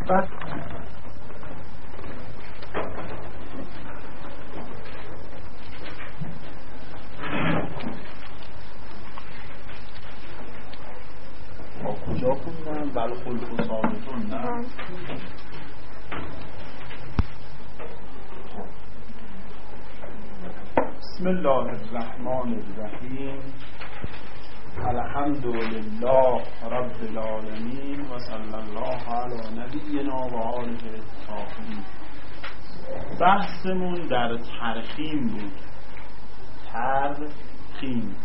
بعد کجا خوندم؟ بل خلق ثابتون نه؟ بسم الله الرحمن الرحیم. الحمد لله رب العالمین و صلی الله علی نبینا و آله الطاهرین. بحثمون در ترخیم بود. ترخیم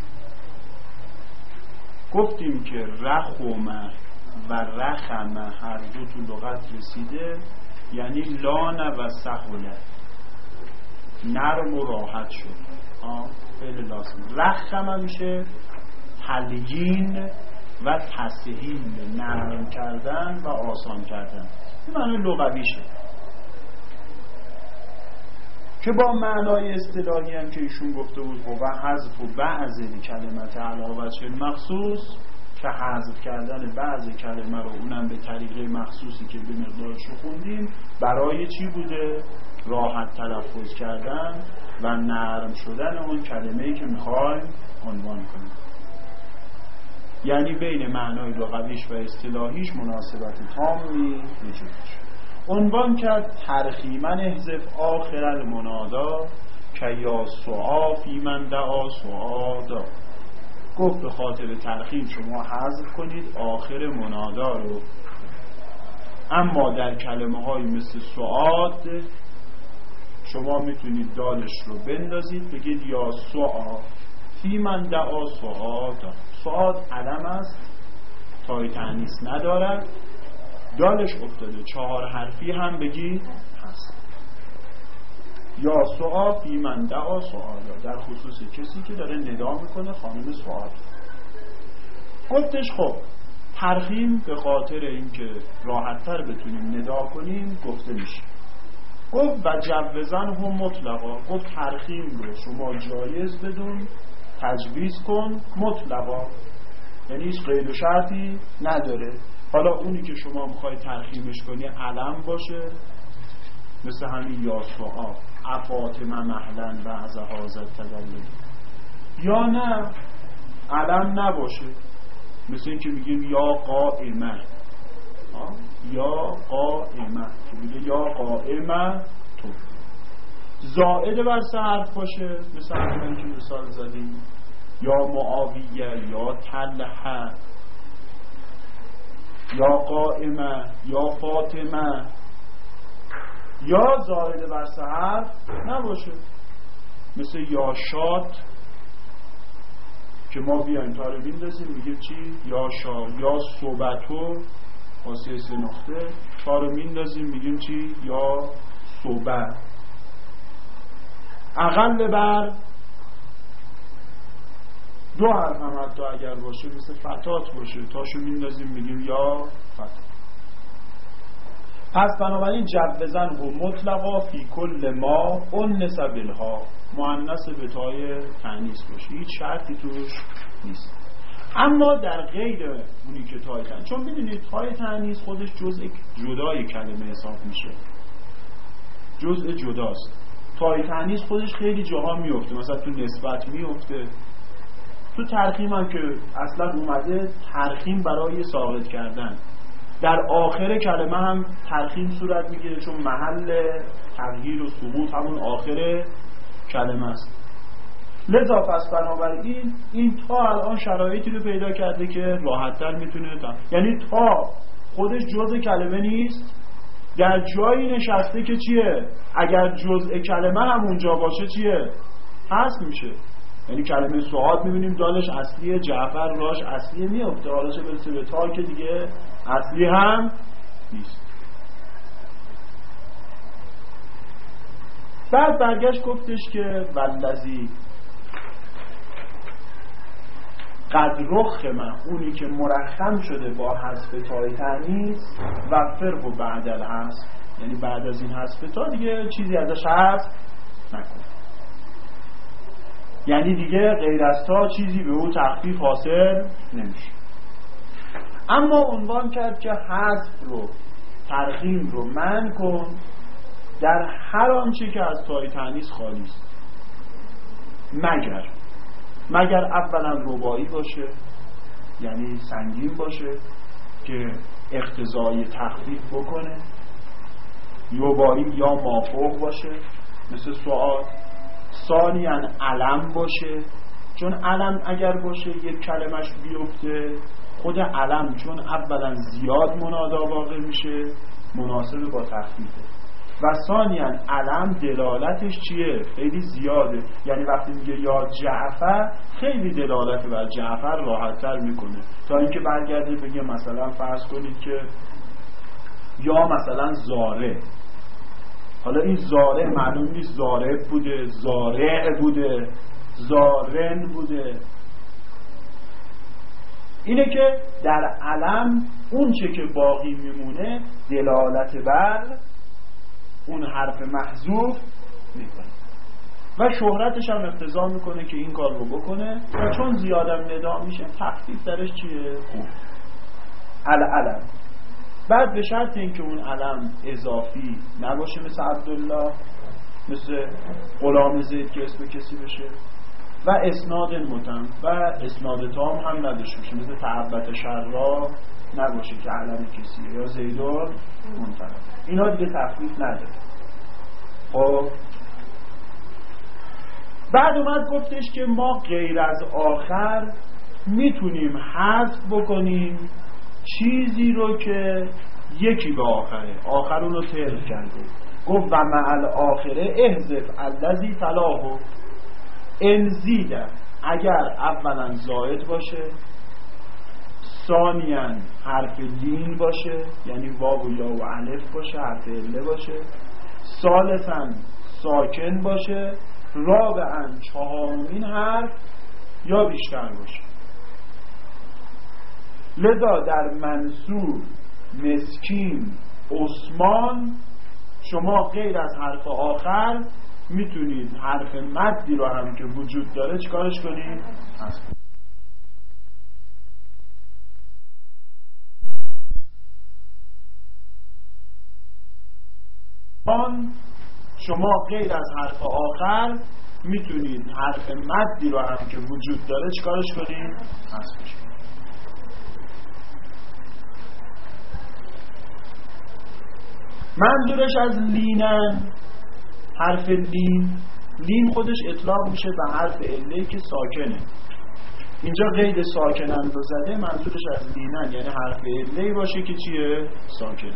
گفتیم که رخومه و رخمه هر دو تو لغت رسیده، یعنی لانه و سهوله، نرم و راحت شد. خیلی لازم. رخمه میشه تلیین و تسهیل، نرم کردن و آسان کردن. این معنی لغویشه که با معنای اصطلاحی هم که ایشون گفته بود و حذف و بعض کلمات علاوه مخصوص، که حذف کردن بعض کلمه رو اونم به طریق مخصوصی که به مقدارش رو خوندیم، برای چی بوده؟ راحت تلفظ کردن و نرم شدن اون کلمه‌ای که میخوایم عنوان کنیم. یعنی بین معنای لغویش و اصطلاحیش مناسبت تامی وجود داشت. عنوان کرد ترخیما احذف آخر المنادا که یا سعا فی من دعا سعادا. گفت به خاطر ترخیم شما حذف کنید آخر منادا رو، اما در کلمه های مثل سعاد شما میتونید دالش رو بندازید بگید یا سعا فی من دعا سعادا. سعاد علم است، تای تانیث ندارد، دالش افتاده، 4 حرفی هم بگید هست. یا سعا فی من دعا سعادا، در خصوص کسی که داره ندا میکنه خانم سعاد. گفتش خب ترخیم به خاطر اینکه راحت‌تر بتونیم ندا کنیم گفته میشه. گفت و جوزن هم مطلقا. گفت ترخیم رو شما جایز بدون، تجویز کن مطلقا، یعنی هیچ قید و شرطی نداره. حالا اونی که شما میخوای ترخیمش کنی علم باشه، مثل همین یا سعا افاطمه مهلن بعض حاضر تدلل، یا نه علم نباشه، مثل این که میگیم یا قائمه، یا قائمه که میگه یا قائمه تو. زائد بر سه حرف باشه، مثل همین که مثال زدیم، یا معاویه یا طلحه یا قائمه یا فاطمه. یا زائد بر سه حرف نباشه، مثل یا شاد که ما بیایم تا رو بیندازیم میگیم چی؟ یا شا. یا صوبتو واسه 3 نقطه تا رو میندازیم میگیم چی؟ یا صوبه. اقل بر 2 حرف هم حتی اگر باشه، مثل فتات باشه، تاشو میندازیم میگیم یا فتات. پس بنابراین جوزن و مطلقا فی کل ما انس بالها، مؤنث به تای تانیث باشه، هیچ شرطی توش نیست. اما در غیر اونی که تای تانیث، چون میدونید تای تانیث خودش جزء جدای کلمه حساب میشه، جزء جداست. تای تانیث خودش خیلی جاها میفته، مثلا تو نسبت میفته، تو ترخیم هم که اصلا اومده ترخیم برای ثابت کردن، در آخر کلمه هم ترخیم صورت میگیره، چون محل تغییر و سقوط همون آخر کلمه است. لذا پس بنابراین این تا الان شرایطی رو پیدا کرده که راحت‌تر میتونه یعنی تا خودش جزء کلمه نیست، در جایی نشسته که چیه؟ اگر جزء کلمه هم اونجا باشه چیه؟ حذف میشه. یعنی کلمه سعاد میبینیم دالش اصلیه، جعفر راش اصلیه، میفته، حالا چه برسه به تا که دیگه اصلی هم نیست. بعد برگشت گفتش که والذی قد رخم، اونی که مرخم شده با حذف تای تانیث و فرق بعد الحذف، یعنی بعد از این حذف تا دیگه چیزی ازش حذف نکن، یعنی دیگه غیر از تا چیزی به او تخفیف حاصل نمیشه. اما عنوان کرد که حذف رو ترخیم رو منع کن در هر آنچه که از تای تأنیث خالی است، مگر اولا رباعی باشه، یعنی سنگین باشه که اقتضای تخفیف بکنه، رباعی یا مافوق باشه مثل سؤال، ثانیاً علم باشه، چون علم اگر باشه یک کلمش بیفته، خود علم چون اولا زیاد منادا واقع میشه مناسب با تخفیفه، و ثانیاً علم دلالتش چیه؟ خیلی زیاده، یعنی وقتی میگه یا جعفر خیلی دلالت بر جعفر راحت‌تر میکنه تا اینکه برگرده بگه مثلا فرض کنید که یا مثلا زاره. حالا این زاره معلوم نیست زاره بوده، زارع بوده، زارن بوده. اینه که در علم اون چه که باقی میمونه دلالت بر اون حرف محذوف میکنه و شهرتش هم اقتضا میکنه که این کار رو بکنه و چون زیادم ندا میشه تخفیف درش چیه؟ خوب علم. بعد به شرط اینکه اون علم اضافی نباشه مثل عبدالله، مثل غلام زید که اسم کسی بشه، و اسناد متم و اسناد تام هم نداشته باشه، مثل تعبت شرا نباشه که علم کسیه، یا زیدون منتقل. اینا دیگه تخفیف نداره. خب بعد اومد گفتش که ما غیر از آخر میتونیم حذف بکنیم چیزی رو که یکی به آخر اون رو تلف کرده. گفت و معل آخره احذف الذی تلاهو انزیده، اگر اولا زائد باشه، ثانیاً حرف لین باشه یعنی واو و یا و الف باشه، حرف عله باشه، ثالثاً ساکن باشه، رابعاً چهارمین حرف یا بیشتر باشه. لذا در منصور، مسکین، عثمان شما غیر از حرف آخر میتونید حرف مدی رو هم که وجود داره چیکارش کنید؟ شما غیر از حرف آخر میتونید حرف مدی رو هم که وجود داره چیکارش کنید؟ حذفش کنید. منظورش از لینن حرف لین خودش اطلاق میشه به حرف عله‌ای که ساکنه. اینجا قید ساکنن رو زده، منظورش از لینن یعنی حرف عله‌ای باشه که چیه؟ ساکنه.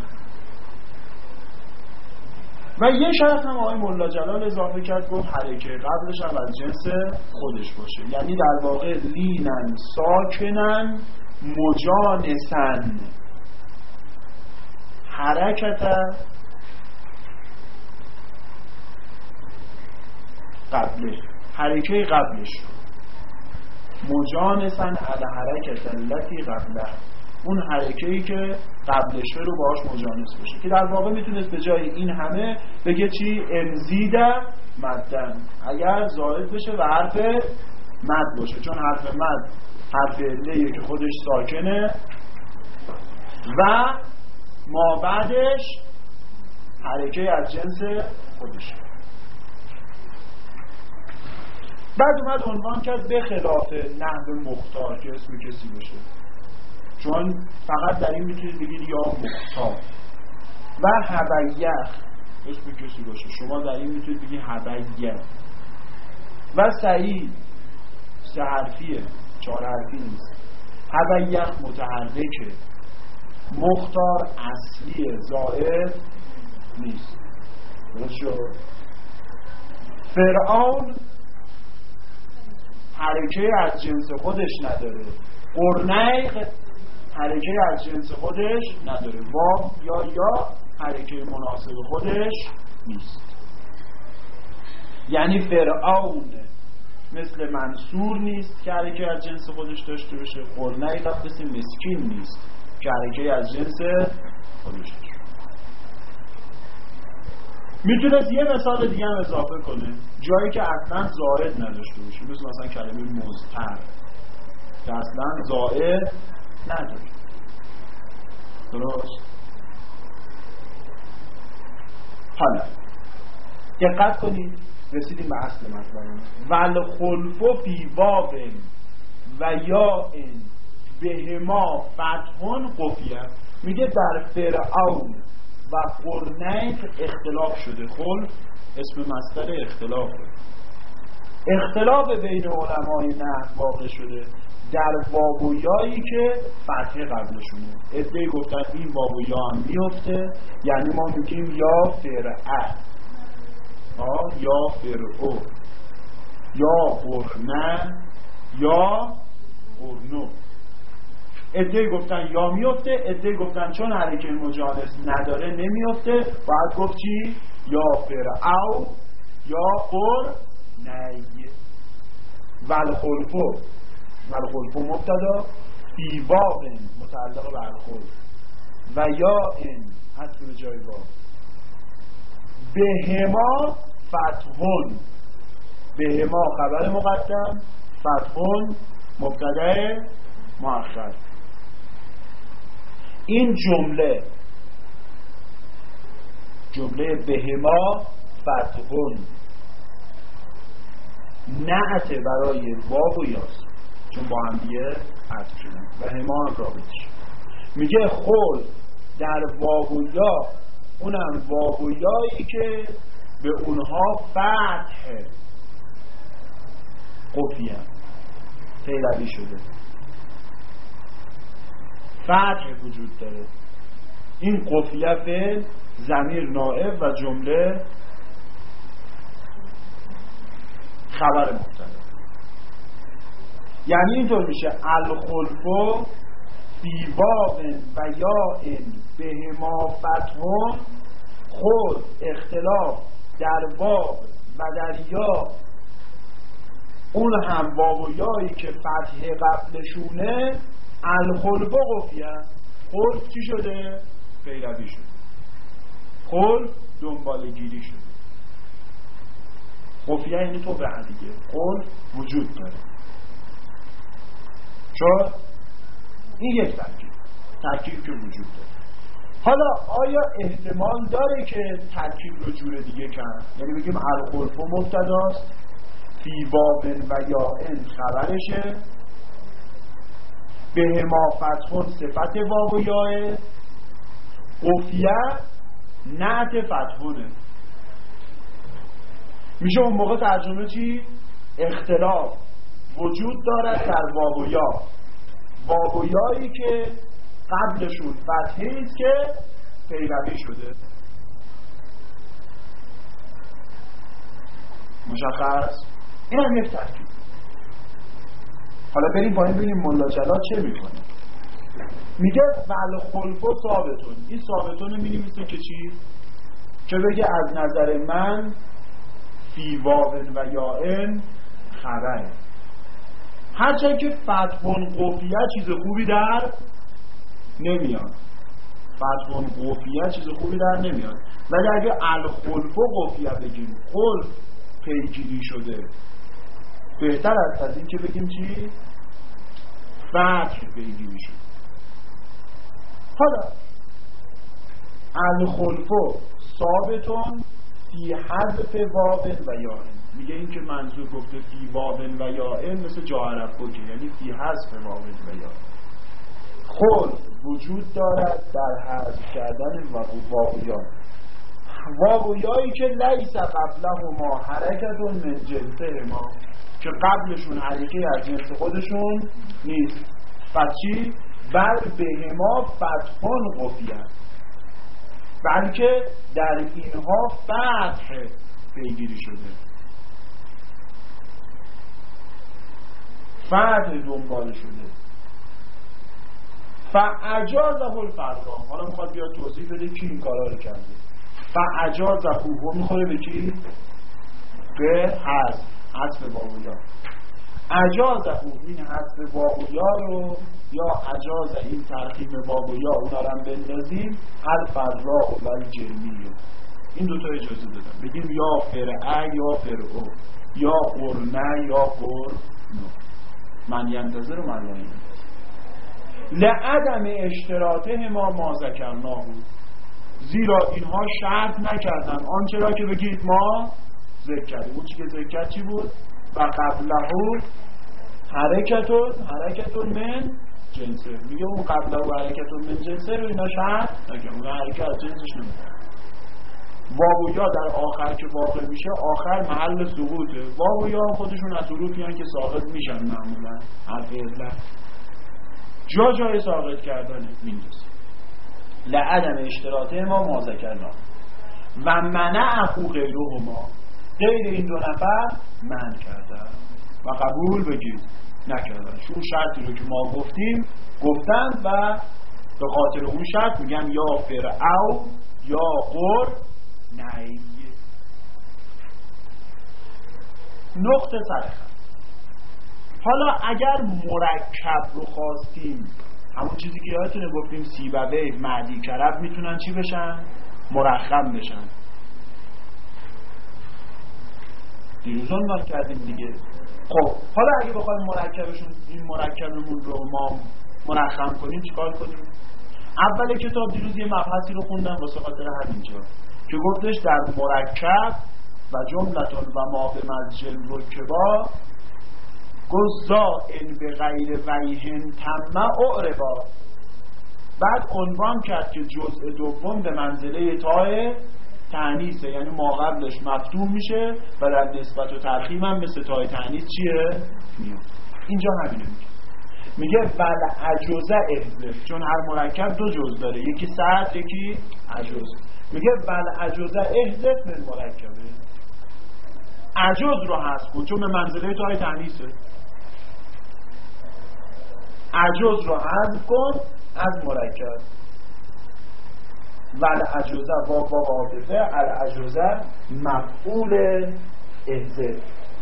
و یه شرط هم آقای مولا جلال اضافه کرد، گفت حرکه قبلش هم از جنس خودش باشه، یعنی در واقع لینن ساکنن مجانسن حرکت قبله، حرکه قبلش مجانسن علی حرکت التی قبله، اون حرکه‌ای که قبلشه رو باهاش مجانس بشه، که در واقع میتونست به جای این همه بگه چی؟ امزیده مدن، اگر زائد بشه و حرف مد باشه، چون حرف مد حرف عله‌ایه که خودش ساکنه و ما بعدش حرکه از جنس خودشه. بعد اومد عنوان کرد به خلاف نحو مختار که اسم کسی باشه، چون فقط در این میتونید بگید یا مختار، و حبیخ اسم کسی باشه، شما در این میتونید بگید حبیخ، و سعید سه حرفیه، چهار حرفی نیست، حبیخ متحرکه، مختار اصلیه، زائد نیست. درست شد؟ فرعون حرکه از جنس خودش نداره، قرنیق حرکه از جنس خودش نداره، واو یا حرکه مناسب خودش نیست. یعنی فرعون مثل منصور نیست که حرکه از جنس خودش داشته باشه، قرنیق مثل مسکین نیست که حرکه از جنس خودش داشته. میتونست یه مثال دیگه هم اضافه کنه، جایی که اصلا زائد نداشته باشه، مثلا کلمه مضطر که اصلا زائد نداره. درست؟ حالا دقت کنید، رسیدیم به اصل مطلب. والخلف فی واو و یا بهما فتح قفیه. میگه در فرعون و قرنین اختلاف شده. خلف اسم مصدر اختلاف، اختلاف بین علمای نحو واقع شده در واو و یایی که فتحه قبلشونه. عده‌ای گفتن این واو و یا هم میفته، یعنی ما میگیم یا فرعه، یا فرعو، یا قرنه، یا قرنو. عده‌ای گفتن یا میفته، عده‌ای گفتن چون حرکه مجانس نداره نمیفته، باید گفت چی؟ یا فرعو یا قرنی. والخلف مبتدا، فی واو متعلق به الخلف و یا حذف به جای واو، بهما فتحون، بهما خبر مقدم، فتحون مبتدا مؤخر. این جمله بهما فتحون نعت برای واو و یاست، چون با هم دیگه عطف شدن و هما هم رابطش. میگه خل در واو و یا، اونم واو و یایی که به اونها فتح قفیه پیروی شده، فتح وجود داره. این قفیه فعل، ضمیر نائب و جمله خبر مبتدا. یعنی اینطور میشه الخلف فی واو و یا بهما فتحون، خود اختلاف در واو و در یا، اون هم واو و یایی که فتح قبلشونه، الخلف قفیه. خلف چی شده؟ پیروی شده. خلف دنبال گیری شده. قفیه یعنی تو به دیگه، خلف وجود داره. چون این یک ترکیب که وجود داره. حالا آیا احتمال داره که ترکیب رو جور دیگه کرد؟ یعنی بگیم الخلف مبتداست، فی واو و یا خبرشه، بهما فتحون صفت واو و یاه، قفیه نعت فتحونه. میشه اون موقع ترجمه چی؟ اختلاف وجود دارد در واو و یا، واو و یایی که قبلشون فتحه ایست که پیروی شده. مشخص؟ این هم یک ترکیب. حالا بریم پایین ببینیم ملا جلال چه میکنه. میگه والخلف ثابتون. این ثابتون می‌نویسه که چی؟ که بگه از نظر من فی واو و یا خبره. هرچند که فتحون قفیه چیز خوبی در نمیاد، فتحون قفیه چیز خوبی در نمیاد، ولی اگه الخلف قفیه بگیم، خلف پیگیری شده، بهتر از این که بگیم چی؟ فتح پیگیری شده. حالا الخلف ثابتون فی حذف واو و یا، میگه این که منظور گفته فی واو و یا مثل جا عرب بگه، یعنی فی حذف واو و یا. خلف وجود دارد در حذف کردن واو و یا، واو و یایی که لیس قبلهما حرکتون من جنسهما، که قبلشون حرکه از جنس خودشون نیست. پس چی؟ بل بهما فتحون قفیه، بلکه در اینها فتح پیگیری شده، فتح دنبال شده. فاجازه الفراغ. حالا میخواد بیاد توضیح بده کی این کارا رو کرده. فاجازه هو میخوره به کی؟ به حذف واو و یا. اجازه هو این حذف واو و یا رو، یا اجازه این ترخیم واو و یا، اونا رو هم بندازیم الفراغ و الجرمی. این دوتا اجازه دادم بگیم یا فرعه یا فرعو، یا قرنه یا قرنو. من ینتظر و من ینتظر لعدم اشتراطه ما ذکرناه، زیرا اینها شرط نکردن آنچه را که بگید ما ذکر کردیم. اون چی که ذکر کرد چی بود؟ و قبله حرکتون من جنسه. میگه اون قبله و حرکتون من جنسه رو اینا شرط نکردن، اون حرکت از جنسش نمیده. واو و یا در آخر که واقع میشه آخر محل سقوطه. واو و یا خودشون از حروفی هستن که ساقط میشن معمولا، حرف علت جای ساقط کردنه میندازه. لعدم اشتراطه ما ذکرنا و منع اخو غیرهما، غیر این دو نفر منع کردن و قبول بگید نکردن. چون شرطی رو که ما گفتن و به خاطر اون شرط میگن یا فرعو یا قر نهی. نقطه سرخط. حالا اگر مرکب رو خواستیم، همون چیزی که یادتونه گفتیم سیبوی، معدی، کرب میتونن چی بشن؟ مرخم بشن. دیروز عنوان کردیم دیگه. خب حالا اگه بخوایم این مرکبمون رو ما مرخم کنیم چیکار کنیم؟ اول کتاب دیروز یه مبحثی رو خوندم واسه خاطر همینجا که گفتش در مرکب و جملتون و ما به مزجل رکبا گزائن به غیر ویهن تمه اعربا. بعد عنوان کرد که جزء دوم به منزله تای تأنیثه، یعنی ما قبلش مفتوح میشه و در نسبت و ترخیم هم مثل تای تأنیث چیه؟ میاد. اینجا همینه میگه ول عجوزه احذف، چون هر مرکب دو جز داره، یکی سطر یکی عجوز. میگه ول عجوزه احذف من مرکبه، عجوز رو حذف کن چون به منزله تای تأنیثه. عجوز رو حذف کن از مرکب. ول عجوزه واو عاطفه، العجوزه مفعول احذف.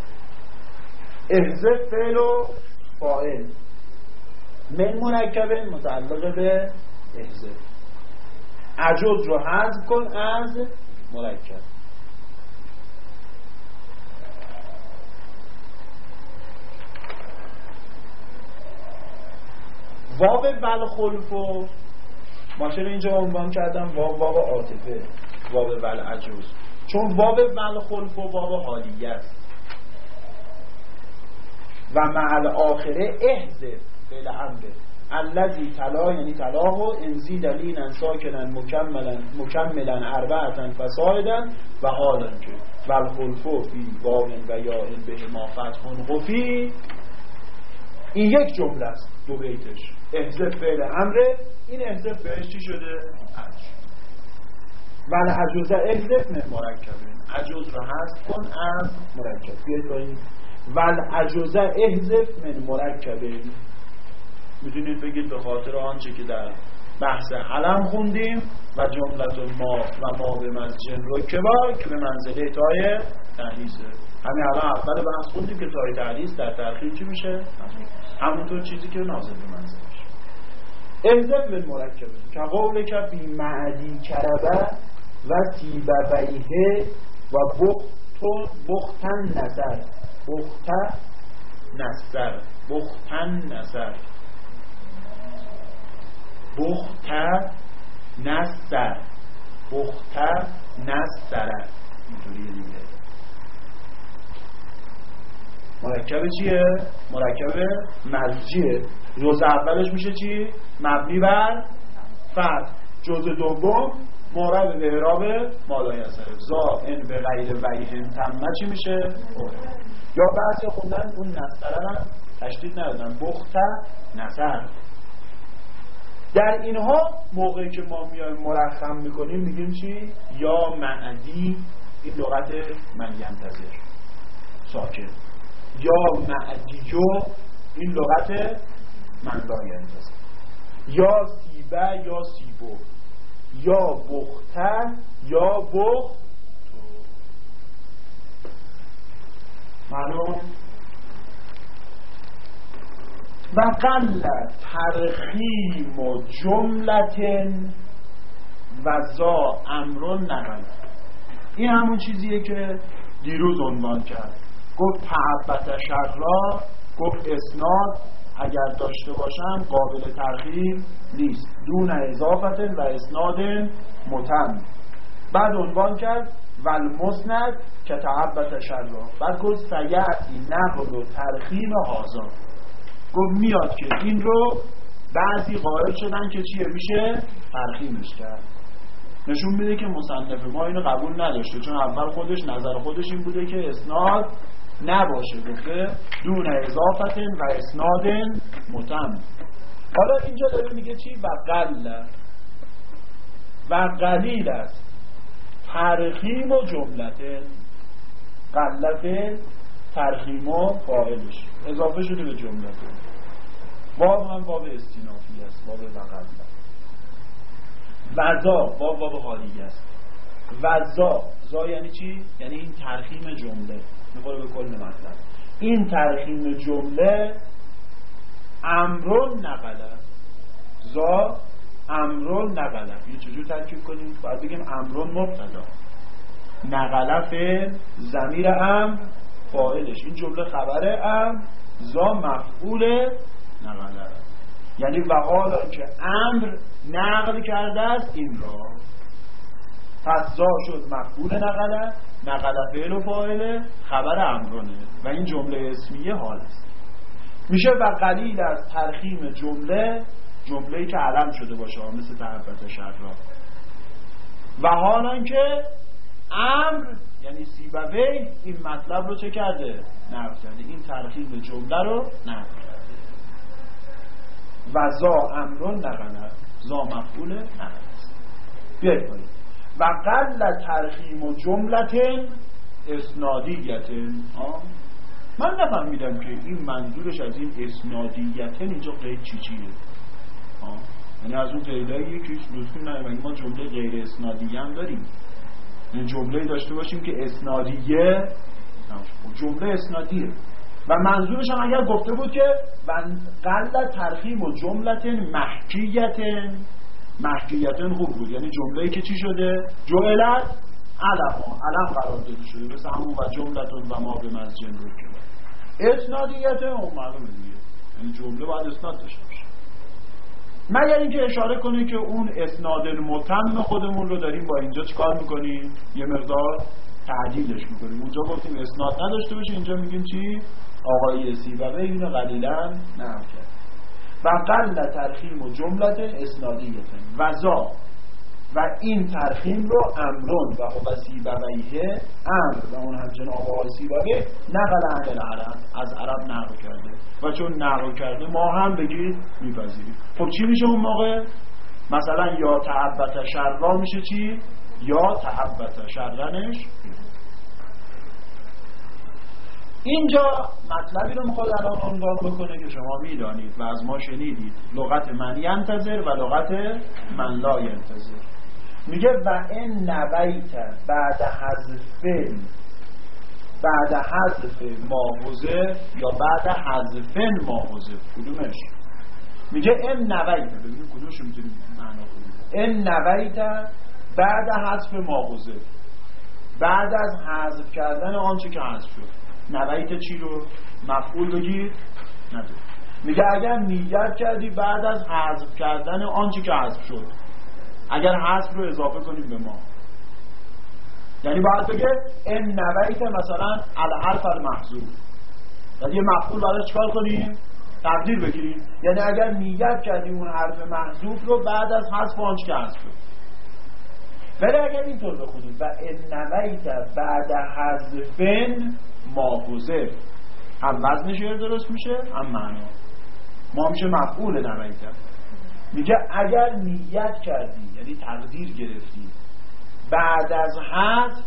احذف فعل و فاعل، من مرکبه متعلق به احذف. عجوز رو حذف کن از مرکب. واو ول خلفو ما چرا اینجا عنوان کردم واو عاطفه، واو ول عجوز؟ چون واو ول خلفو واو حالیه است و مع آخره احذف فعل امره الذی تلا، یعنی تلاه و انزید لینا ساکنا مکملا اربعتا فصاعدا و حالا که ول خلفو فی واو و یا به ما فتح خفی. این یک جمله است، دو بیتش. احذف فعل امره، این احذف بهش چی شده؟ عجز. ول عجوزه احذف من مرکبه، عجوز رو حذف کن از مرکب. بیایید با این ول عجوزه احذف من مرکبه میتونید بگید به خاطر آنچه که در بحث علم خوندیم و جملت ما و ما به مزجن رکبا که به منزله تای تأنیثه. همین الان اول بحث خوندیم که تای تأنیث در تأخیر چی میشه؟ همونطور چیزی که نازل به منزله میشه. احذف من مرکبه که قول که بی معدی کربه و سیبویه و بختن نظر، بخت نصره اینطوری دیگه. مرکب چیه؟ مرکب مزجیه. جزء اولش میشه چی؟ مبنی بر فتح. جزء دوم معرب به اعراب مالای اثره. زائن به غیر ویهن تمه چی میشه؟ یا بحث خوندن اون نصره هم تشدید ندادن، بخت نصر. در اینها موقعی که ما میایم مرخم میکنیم میگیم چی؟ یا معدی، این لغت من ینتظر ساکن، یا معدیو، این لغت من لا ینتظر، یا سیبه یا سیبو، یا بخته یا بخت. معلوم؟ و قل ترخیم و جملت و زا امرون نقل. این همون چیزیه که دیروز عنوان کرد. گفت تعبت شرا، گفت اسناد اگر داشته باشن قابل ترخیم نیست. دون اضافت و اسناد متم. بعد عنوان کرد والمسند که تعبت شرا. بعد گفت سیعتی نقل و ترخیم هازا. گفت میاد که این رو بعضی قائل شدن که چیه میشه ترخیمش کرد. نشون میده که مصنف ما اینو قبول نداشته، چون اول خودش نظر خودش این بوده که اسناد نباشه، گفته دون اضافت و اسناد متم. حالا اینجا داره میگه چی؟ و قلیل است ترخیم و جملته. قلت ترخیم و فاعلش اضافه شده به جملته. واو هم واو استینافی است، واو وقلت. وزا واو حالیه است. وزا یعنی چی؟ یعنی این ترخیم جمله میخوره به کل مطلب. این ترخیم جمله امرون نقله. زا امرون نقله. این چجور ترکیب کنیم؟ باید بگیم امرون مبتدا، نقله فعل، ضمیر امر فاعلش، این جمله خبر امر، زا مفعول نقله. یعنی و حالا که امر نقل کرده است این را، پس زا شد مفعول نقله، نقله فعل و فاعله، خبر امرونه و این جمله اسمیه حال است. میشه و قلیل از ترخیم جمله‌ای که علم شده باشه مثل تعبت شرا. و حالا که امر یعنی سیبوی این مطلب رو چه کرده؟ نقل کرده. این ترخیم جمله رو نقل کرده. و زا امرون نقله، زا مفعول نقل است. بیایید کنید و قل ترخیم و جملتن اسنادیتن. من نفهمیدم که این منظورش از این اسنادیتن اینجا قید چیه؟ یعنی از اون قیدایی که هیچ لزومی نداره. ما جمله غیر اسنادیه هم داریم، یعنی جمله داشته باشیم که اسنادیه، جمله اسنادیه. و منظورش هم اگر گفته بود که قل ترخیم و جملتن محکیتن خوب بود، یعنی جمله‌ای که چی شده؟ جعلت علم قرار داده شده، مثل همون و جملتون و ما به مسجد رو کرد. اسنادیتن اون معلومه دیگه، یعنی جمله باید اسناد داشته باشه. مگر اینکه اشاره کنه که اون اسناد متم خودمون رو داریم با اینجا چیکار میکنیم؟ یه مقدار تعدیلش میکنیم. اونجا گفتیم اسناد نداشته باشه، اینجا میگیم چی؟ آقای سیبوی اینو قلیلا نقل کرد. و قل ترخیم و جملت اسنادیتن وزا. و این ترخیم رو امرون و هو سیبویه، امر و اون همچنان آقای سیبوی نقل عن العرب، از عرب نقل کرده و چون نقل کرده ما هم بگید میپذیریم. خب چی میشه اون موقع؟ مثلا یا تعبت شرا میشه چی؟ یا تعبت شرنش. اینجا مطلبی رو میخواد الان عنوان بکنه که شما میدانید و از ما شنیدید، لغت من ینتظر و لغت من لا ینتظر. میگه و این نویت بعد حذف ماحوزه یا بعد حذفن ماحوزه، کدومش؟ میگه این نویت، ببینید کدومش رو میتونیم معنا کنیم. این نویت بعد حذف ماحوزه، بعد از حذف کردن آنچه که حذف شد. نویت چی رو؟ مفعول بگید؟ نداره. میگه اگر نیت کردی بعد از حذف کردن آنچه که حذف شد، اگر حذف رو اضافه کنیم به ما، یعنی باید بگه این نویت مثلا الحرف المحذوف، یعنی یه مفعول باید چکار کنیم؟ تقدیر بگیریم. یعنی اگر نیت کردیم اون حرف محذوف رو بعد از حذف آنچه که حذف شد. ولی اگر اینطور بخونیم و این نویت بعد حذفن ماحوزه، هم وزن شعر درست میشه هم معنا. ما میشه مفعول نویت. میگه اگر نیت کردی یعنی تقدیر گرفتی بعد از حذف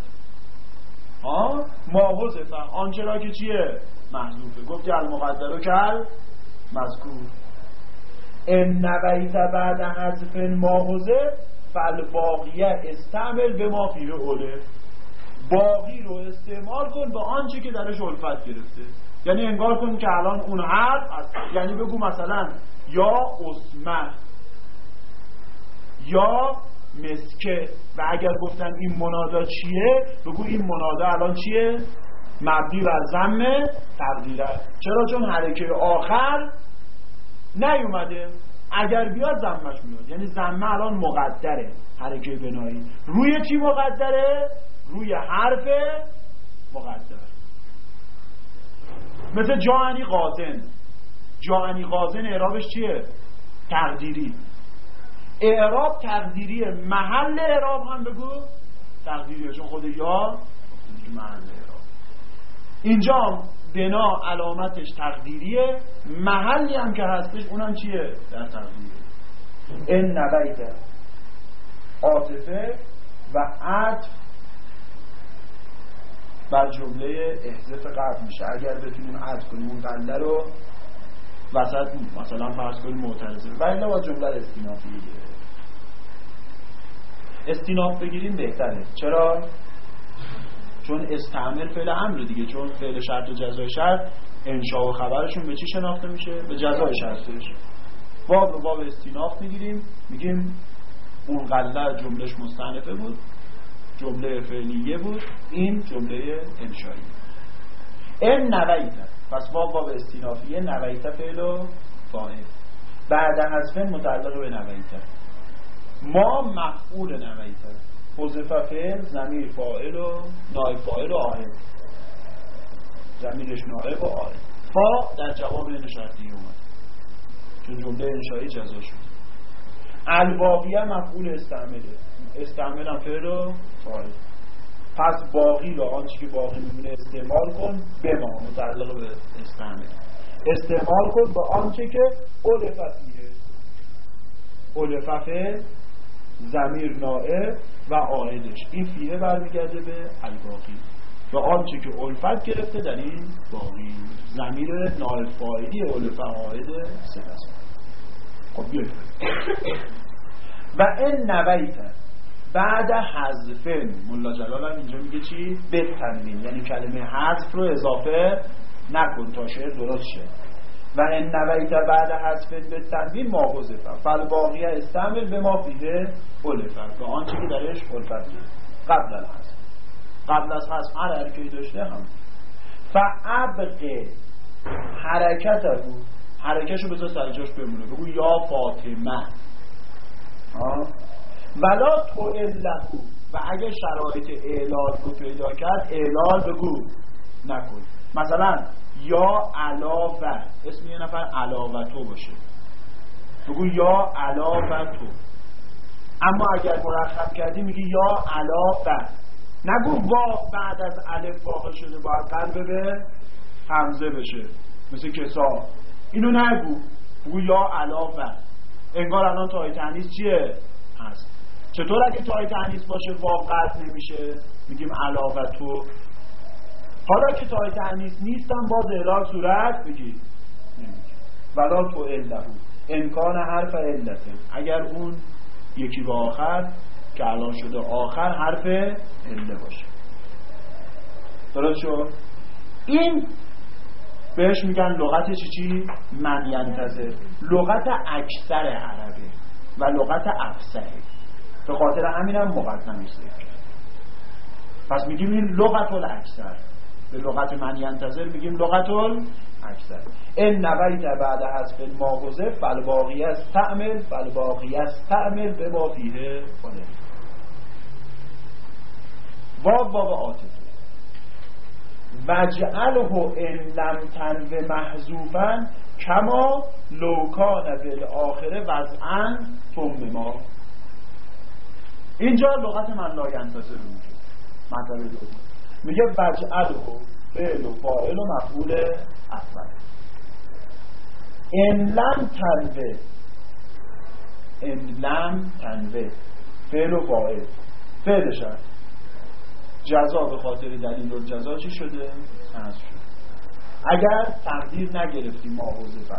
ماحوزه، آنچه را که چیه؟ محذوفه. گفتی المقدر کل مذکور. ان نویت بعد حذف ماحوزه فالباقیه استعمل به ما فیه اوله. باقی رو استعمال کن به آنچه که درش الفت گرفته. یعنی انگار کن که الان اون حرف یعنی بگو مثلا یا اسمه یا مسکه، و اگر گفتن این منادا چیه بگو این منادا الان چیه؟ مبنی بر ضم تقدیره. چرا؟ چون حرکه آخر نیومده، اگر بیاد ضمش میاد. یعنی ضمه الان مقدره، حرکه بنایی روی چی مقدره؟ روی حرف مقدر. مثل جاءنی غازن. جاءنی غازن اعرابش چیه؟ تقدیری. اعراب تقدیریه، محل اعراب هم بگو تقدیریه، چون خود یا محل اعراب. اینجا بنا علامتش تقدیریه، محلی هم که هستش اونم چیه؟ در تقدیریه. این نبیت عاطفه و عطف بر جمله احذف قبل میشه. اگر بتونیم عطف کنیم اون قله رو وسط مثلا فرض کنیم معترضه، ولی با جمله استینافی بگیره. استیناف بگیریم بهتره. چرا؟ چون استعمل فعل امر دیگه، چون فعل شرط و جزای شرط انشاء و خبرشون به چی شناخته میشه؟ به جزای شرطش. باب رو باب استیناف میگیریم، میگیم اون قله جملهش مستأنفه بود، جمله فعلیه بود، این جمله انشایی. این نویت، پس باب استینافیه، نویت فعل و فاعل، بعد حذف متعلق به نویت. ما مفعول نویت، حذف فعل، ضمیر فاعل و نائب فاعل و عائد، ضمیرش نائب و عائد. فا در جواب این شرطی اومد چون جمله انشایی جزا شد. الباقیه مفعول استعمله، استعمل هم فعل و فاعل. پس باقی رو، آنچه که باقی میمونه استعمال کن به ما، متعلق به استعمال. استعمال کن به آنچه که الفت میه، الفت فعل، ضمیر نائب و عائدش. این فیه برمیگرده به الباقی و آنچه که الفت گرفته در این باقی. ضمیر نائب فاعلی الفت عائد سه است. خب بیاید و این نویت بعد حذف، ملا جلال هم اینجا میگه چی؟ به تنوین، یعنی کلمه حذف رو اضافه نکن تا شعر درست شه. و این نویت بعد حذف به تنوین ما حذف فالباقیه استعمل به ما فیه الفت، و آنچه که درش الفت قبل الحذف، قبل از حذف هر حرکتی داشته هم. فابق حرکت بود، حرکتشو بذار سر جاش بمونه، بگو یا فاطمه. ولا تؤله، و اگه شرایط اعلال رو پیدا کرد اعلال بگو نکن. مثلا یا علاوه، اسم یه نفر علاوه تو باشه، بگو یا علاوه تو. اما اگر مرخص کردی میگی یا علاوه، نگو وا بعد از الف واقع شده باید قلب به همزه بشه مثل کسا، اینو نگو، بگو یا علاوه. انگار الان تای تانیث چیه؟ هست. چطور اگه تای تانیث باشه واو قطع نمیشه؟ میگیم علاوه تو. حالا که تای تانیث نیستن باز اعلال صورت بگی نمیگی. ولا تو اله، امکان حرف علته، اگر اون یکی با آخر که الان شده آخر حرف عله باشه. درست شد؟ این بهش میگن لغت چی؟ من ینتظر، لغت اکثر عربه و لغت افصحه. به خاطر همینم مقدمش ذکر کرد. پس میگیم این لغت الاکثر. به لغت من ینتظر میگیم لغت الاکثر. این نویت بعد حذف ما حذف فالباقی استعمل، فالباقی استعمل به ما فیه کنه. واو عاطفه وجعله ان لم تنو محذوفا کما لو کان بالآخره وضعا ثم ما. اینجا لغت من لا ینتظر میگه. مطلب دوم میگه وجعله فعل و فاعل و مفعول اول. ان لم تنو، ان لم تنو فعل و فاعل، فعل شد جزا به خاطر دلیل الجزا چی شده؟ حذف شده. اگر تقدیر نگرفتیم ما حذف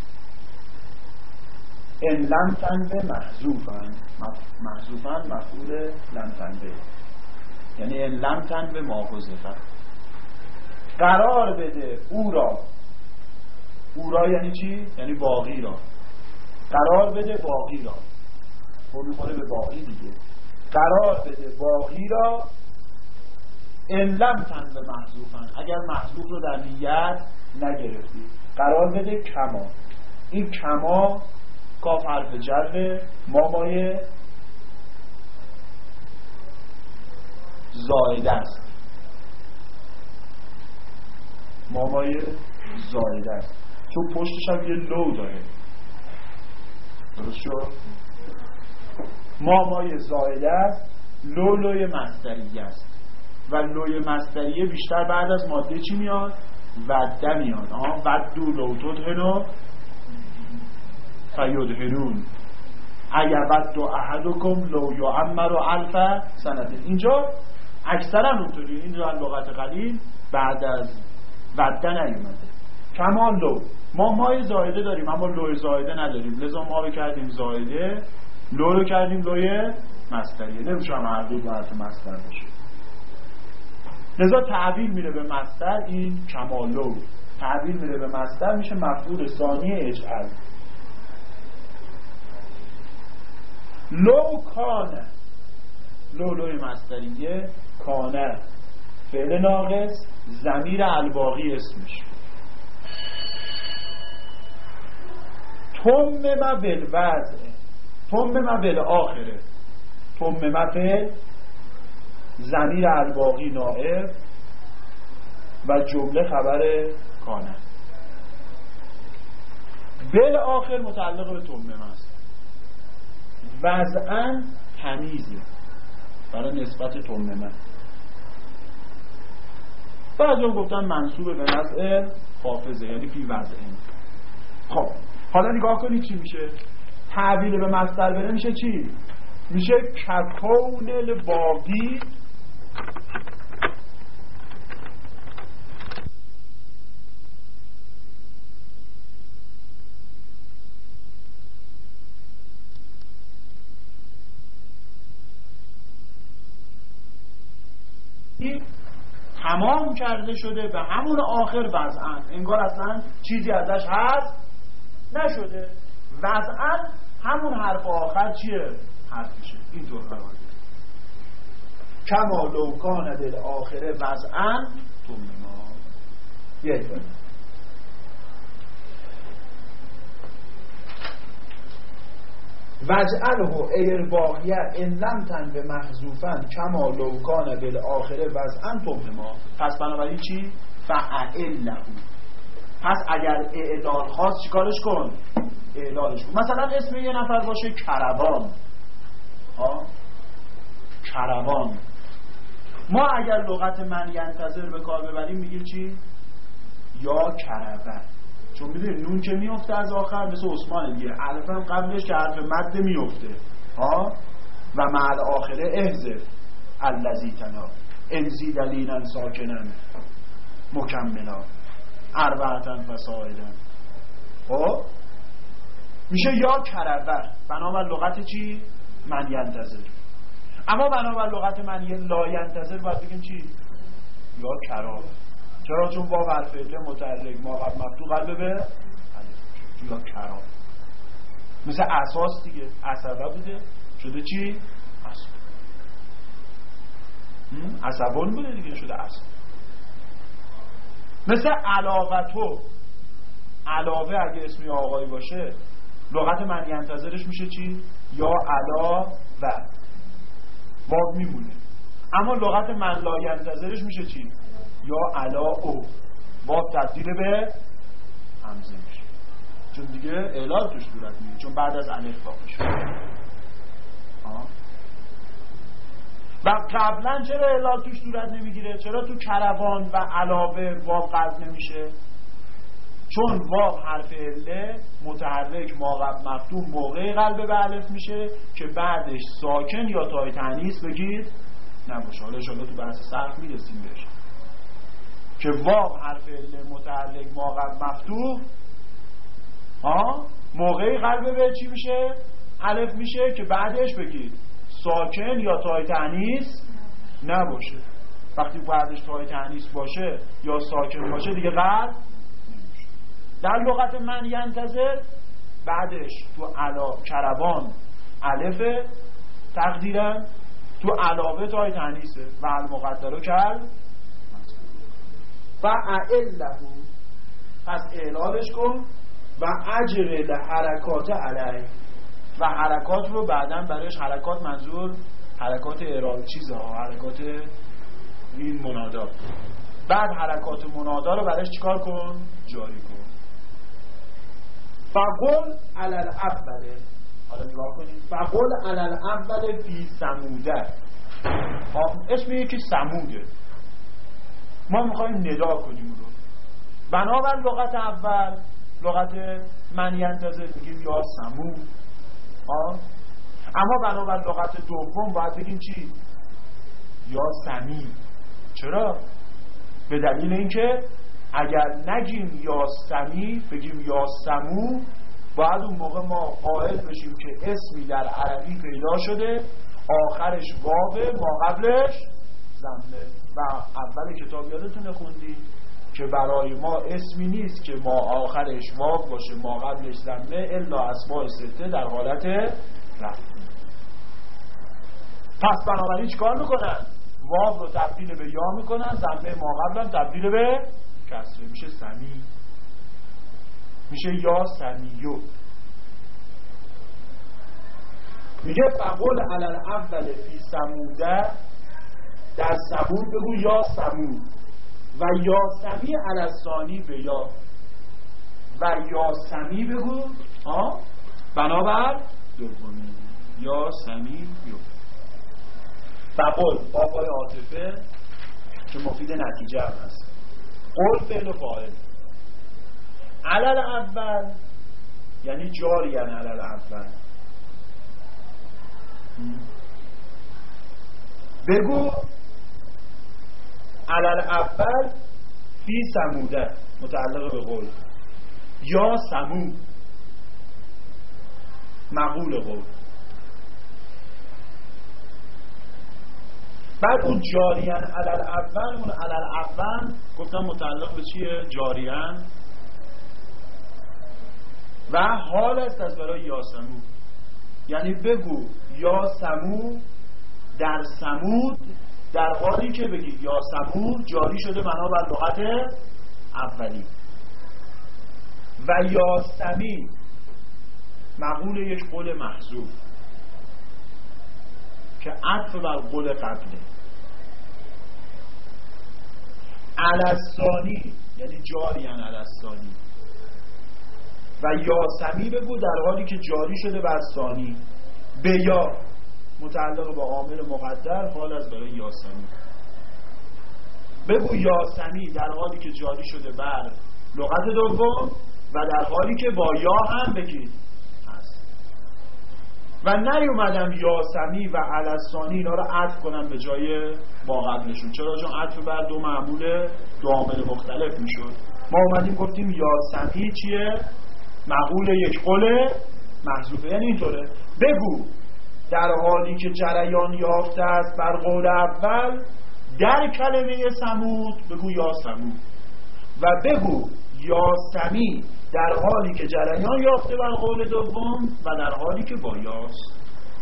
ان لم تنو محذوفا مفعول لم تنو، یعنی ان لم تنو ما حذف. قرار بده او را، او را یعنی چی؟ یعنی باقی را. قرار بده باقی را، خب میخوره به باقی دیگه. قرار بده باقی را ان لم تنو محذوفا، اگر محذوف رو در نیت نگرفتی. قرار بده کما، این کما کاف حرف جره، ما مایه زائده است، ما مایه زائده است چون پشتش هم یه لو داره. درست شد؟ ما مایه زائده است، لوی مصدریه است و لوی مصدریه بیشتر بعد از ماده چی میاد؟ وده میاد. ودو لو تدهنو فیدهنون اگر ودو احدکم لو یعمر الف سنه. اینجا اکثرا اونطوری، اینجا لغت قلیل بعد از وده نیومده. کمان لو، ما مای زائده داریم اما لوی زائده نداریم، لذا ما رو کردیم زائده، لو رو کردیم لوی مصدریه. نمیشه هم هر دو باید مصدر باشه، لذا تعبیر میره به مصدر. این کمالو تعبیر میره به مصدر، میشه مفعول ثانی اجعل. لو کانه، لوی مصدریه، کانه فعل ناقص، ضمیر الباقی اسمش. تمم بالوضع، تمم بالآخره، تمم فعل، ضمیر الباقی نائب و جمله خبر کانه. بالآخر متعلق به تمم است. وضعاً تمیزه برای نسبت تممه. بعضی هم گفتن منصوب به نزع حافظه، یعنی فی وضعین. خب حالا نگاه کنید چی میشه. تعبیر به مصدر بره میشه چی؟ میشه ککون الباقی تمام کرده شده به همون آخر وضعاً، انگار اصلا چیزی ازش هست نشده. وضعاً همون حرف آخر چیه؟ حرفشه. اینطور قرار داره. کما لو کان بالآخره وضعاً تمما. یک بار وجعله ایرباقیه ان لم تن به محذوفن کما لو کان بالآخره وضعاً تمما. پس بنابراین چی؟ فاعله. پس اگر اعلال خواست چیکارش کن؟ اعلالش کن. مثلا اسم یه نفر باشه کروان. کروان. ما اگر لغت من ینتظر به کار ببریم میگیم چی؟ یا کروان. چون میدونی نون که میفته از آخر مثل عثمان دیگه، الف هم قبلش که حرف مد میفته و مع الاخره احذف الذی تنا انزی دلینا ساکنن مکملا اربعتن فسائدن. خب میشه یا کروان بنابر لغت چی؟ من ینتظر. اما بنابر لغت من لا ینتظر باید بگیم چی؟ یا کراوه. چرا؟ چون واو حرف عله متحرک ما قبل مفتوح قلب به یا کراوه. مثل اساس دیگه، عصبه بوده شده چی؟ عصبان بوده دیگه شده عصب. مثل علاوتو، علاوه اگه اسمی آقایی باشه لغت من ینتظرش میشه چی؟ یا علا و واو میمونه. اما لغت من لا ینتظرش میشه چی؟ یا علا او، واو تبدیل به همزه میشه چون دیگه اعلال توش صورت میگیره، چون بعد از الف واقع شده. و قبلا چرا اعلال توش صورت نمیگیره؟ چرا تو کروان و علاوه واو قلب نمیشه؟ چون واو حرف عله متحرک ما قبل مفتوح موقع قلب به الف میشه که بعدش ساکن یا تای تانیث بگید نباشه. حالا انشاءالله تو بحث صرف میرسیم بهش که واو حرف عله متحرک ما قبل مفتوح موقع قلب به چی میشه؟ الف میشه که بعدش بگید ساکن یا تای تانیث نباشه. وقتی بعدش تای تانیث باشه یا ساکن باشه دیگه قلب نمیشه. در لغت من ینتظر بعدش تو کروان الف تقدیرن، تو علاوه تای تانیثه و المقدرو کل و اعله. پس اعلالش کن و اجر لحرکات علیه و حرکات رو بعداً برایش، حرکات منظور حرکات اعراب چیزها، حرکات این منادا، بعد حرکات منادا رو برایش چیکار کن؟ جاری کن. فقل علی الاول، حالا نگاه کنید، فقل علی الاول فی ثموده، اسم یکی ثموده، ما میخوایم ندا کنیم رو. بنابر لغت اول، لغت من ینتظر، میگیم یا ثمود، اما بنابر لغت دوم باید بگیم چی؟ یا سمی. چرا؟ به دلیل اینکه اگر نگیم یا سمی بگیم یا سمو، باید اون موقع ما قائل بشیم که اسمی در عربی پیدا شده آخرش واوه، ما قبلش ضمه. و اول کتاب یادتونه خوندی که برای ما اسمی نیست که ما آخرش واو باشه ما قبلش ضمه الا اسماء سته در حالت رفع. پس بنابراین چیکار میکنن؟ واو رو تبدیل به یا میکنن، ضمه ما قبلا تبدیل به کسره، میشه سمی، میشه یا سمیو. میگه فقل علی الاول فی ثموده، در ثمود بگو یا ثمود، و یا سمی علی الثانی به یا، و یا سمی بگو بنابر دومی، یا سمی یو. فقل بابای عاطفه که مفید نتیجه هم هست، قول فعل و فاعل، علی الاول یعنی جاری، یعنی علی الاول. بگو علی الاول فی ثموده متعلق به قول، یا ثمود مقول قول. بعد اون جاریان علی الاول، اون علی الاول گفتم متعلق به چیه؟ جاریان و حال است از برای یا ثمود، یعنی بگو یا ثمود در ثمود، در حالی که بگی یا ثمود جاری شده بنابر لغت اولی. و یا سمی مقول یک قول محذوف که عطف بر قول قبله. علی الثانی یعنی جاریان علی الثانی، و یا سمی بگو در حالی که جاری شده بر ثانی. به یا متعلق با عامل مقدر، حال از برای یا سمی. بگو یا سمی در حالی که جاری شده بر لغت دوم و در حالی که با یا هم بگید هست. و نیومدم یا سمی و علی الثانی اینا رو عطف کنم به جای با قبلشون. چرا؟ چون عطف بر دو معمول دو عامل مختلف میشد. ما اومدیم گفتیم یا سمی چیه؟ مقول یک قول محذوفه، یعنی اینطوره. بگو در حالی که جریان یافته است بر قول اول در کلمه ثمود، بگو یا ثمود. و بگو یا سمی در حالی که جریان یافته بر قول دوم و در حالی که با یاست.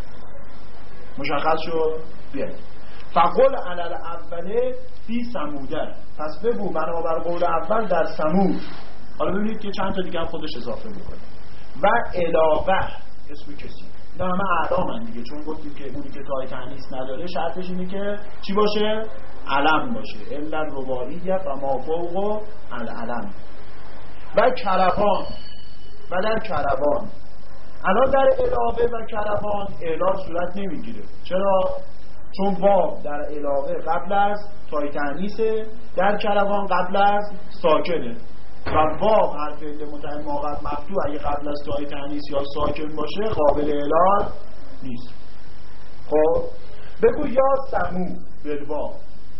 مشخص شد؟ بیاید. فقل علی الاول فی ثموده، پس بگو بنابر قول اول در ثمود. حالا ببینید که چند تا دیگه هم خودش اضافه میکنه. و علاوه اسم کسی، اینا همه اعلامن دیگه، چون گفتیم که اونی که تای تانیث نداره شرطش اینه که چی باشه؟ علم باشه. الا رباعیه و ما فوق العلم. و کروان، و در کروان. الان در علاوه و کروان اعلام صورت نمیگیره. چرا؟ چون واو در علاوه قبل از تای تانیثه، در کروان قبل از ساکنه. و واو حرف عله متعین ماقت مفتوح اگه قبل از تای تانیث یا ساکن باشه قابل اعلال نیست. خب بگو یا سمو بالواو.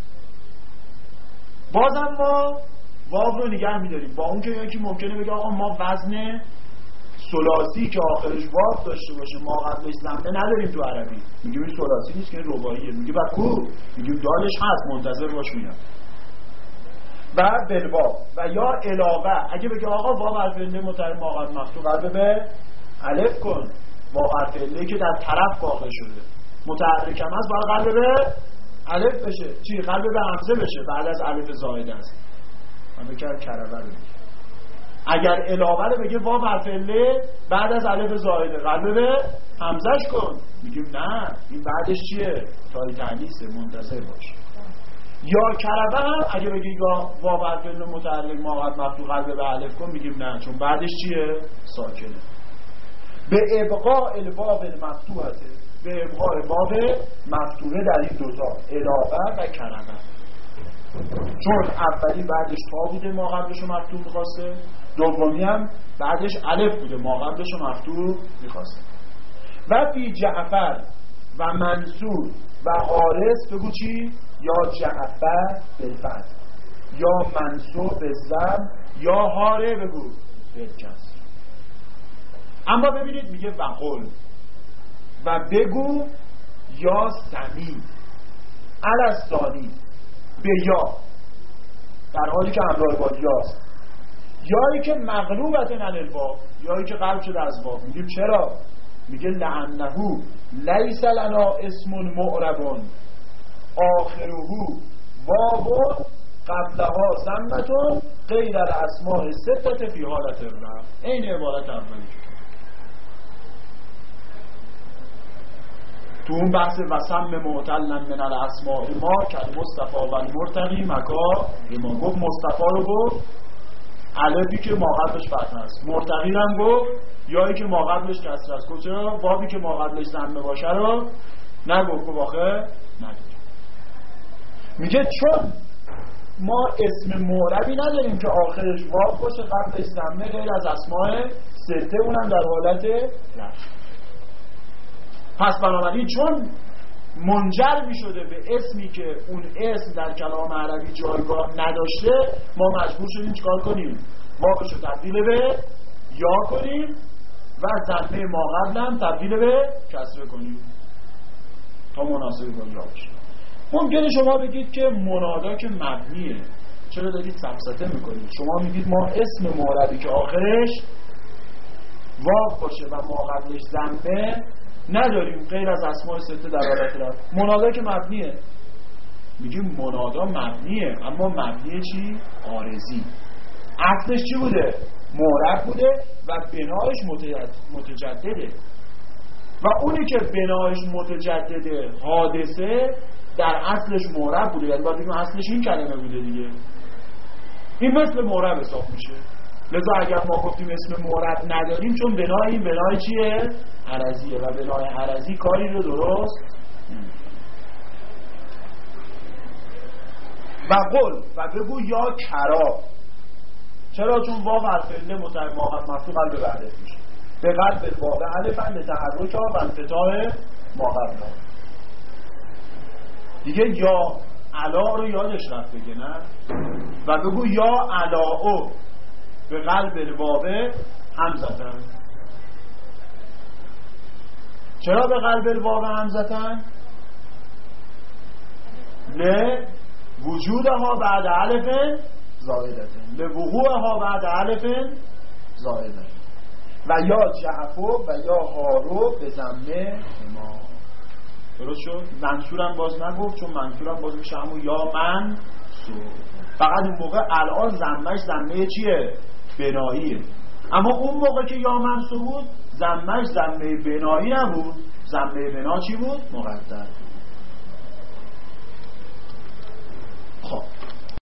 بازم ما واو رو نگه میداریم، با اون که یکی ممکنه بگه آقا ما وزن ثلاثی که آخرش واو داشته باشه ما قبلش ضمه نداریم تو عربی. میگیم این ثلاثی نیست که این رباعیه. میگه بعد کو؟ میگیم دالش هست، منتظر باش میاد. و بالواو. و یا علاوه اگه بگه آقا واو حرف عله متعین ماقت مفتوح قلب به الف کن، واو حرف عله که در طرف واقع شده متحرک هم هست باید قلب به الف بشه. چی؟ قلب به همزه بشه بعد از الف زائد است. من بکر کربه رو میگه اگر علاوه رو بگه واو حرف عله بعد از الف زائده قلب به همزش کن، میگیم نه این بعدش چیه؟ تای تانیثه، منتظر باش. یا کربه هم اگه بگی یا واو حرف عله متعلق ما قد مفتوح قلب به الف کن، میگیم نه چون بعدش چیه؟ ساکنه. به ابقاء الواو المفتوحه، به ابقاء واو مفتوحه در این دوتا علاوه و کربه، چون اولی بعدش تا بوده ما قبلشو مفتوح میخواسته، دومی هم بعدش الف بوده ما قبلشو مفتوح میخواسته. و فی جعفر و منصور و حارس بگو چی؟ یا جعفر بالفتح یا منصور بالضم یا حاره بگو بالکسر. اما ببینید میگه وقل و بگو یا سمی الاسانی به یا، در حالی که همراه با یاست، یایی که مغلوبتن عن الواو، یایی که قلب شده از واو. میگیم چرا؟ میگه لعنه لیس لنا اسم معرب آخره واو قبلها ضمتون غیر الاسماء ستة فی حالت الرفع. این عبارت اولی تو اون بحث وسم معتلن من الاسماء ما که مصطفی و المرتقی مکا ما گفت مصطفی رو گفت الفی که ما قبلش فتح است، مرتقی هم گفت یایی که ما قبلش کسر است. گفت چرا؟ بابی که ما قبلش ضمه باشه رو نگفت، گفت آخه نگفت. میگه چون ما اسم معربی نداریم که آخرش واو باشه قبلش ضمه غیر از اسماء سته، اونم در حالت رفع. پس بنابراین چون منجر می شده به اسمی که اون اسم در کلام عربی جایگاه نداشته، ما مجبور شدیم چیکار کنیم؟ واوش رو تبدیل به یا کنیم و ضمه ما قبل هم تبدیل به کسره کنیم تا مناسب با یا باشه. ممکنه شما بگید که منادا که مبنیه، چرا دارید سفسطه میکنید؟ شما میگید ما اسم معربی که آخرش واو باشه و ما قبلش ضمه نداریم غیر از اسماء سته در حالت رفع. منادا که مبنیه. میگیم منادا مبنیه، اما مبنیه چی؟ عارضی. اصلش چی بوده؟ معرب بوده و بنایش متجدده، و اونی که بنایش متجدده حادثه در اصلش معرب بوده، یعنی باید بگیم اصلش این کلمه بوده دیگه، این مثل معرب حساب میشه. لذا اگر ما گفتیم اسم معرب نداریم، چون بنای این بنای چیه؟ عرضیه و بنای عرضی کاری رو درست و قل و بگو یا کرا. چرا؟ چون واو حرف عله متعلق مفتوح قلب به الف میشه، به قلب واو الف هم لتحرک و انفتاح ما قبل. دیگه یا علا رو یادش رفت بگه نه؟ و بگو یا علاو به قلب الواو همزتن. چرا به قلب الواو همزتن؟ لوجودها بعد الف زائدتن، لوقوعها بعد الف زائدتن. و یا جعفو و یا هارو به ضمه ما. درست شد؟ منصورم باز نگفت، چون منصورم باز میشه همون یا منصور، فقط اون موقع الان ضمهش ضمه چیه؟ بناییه. اما اون موقع که یا منصور بود ضمهش ضمه بنایی نبود، ضمه بنا چی بود؟ مقدر.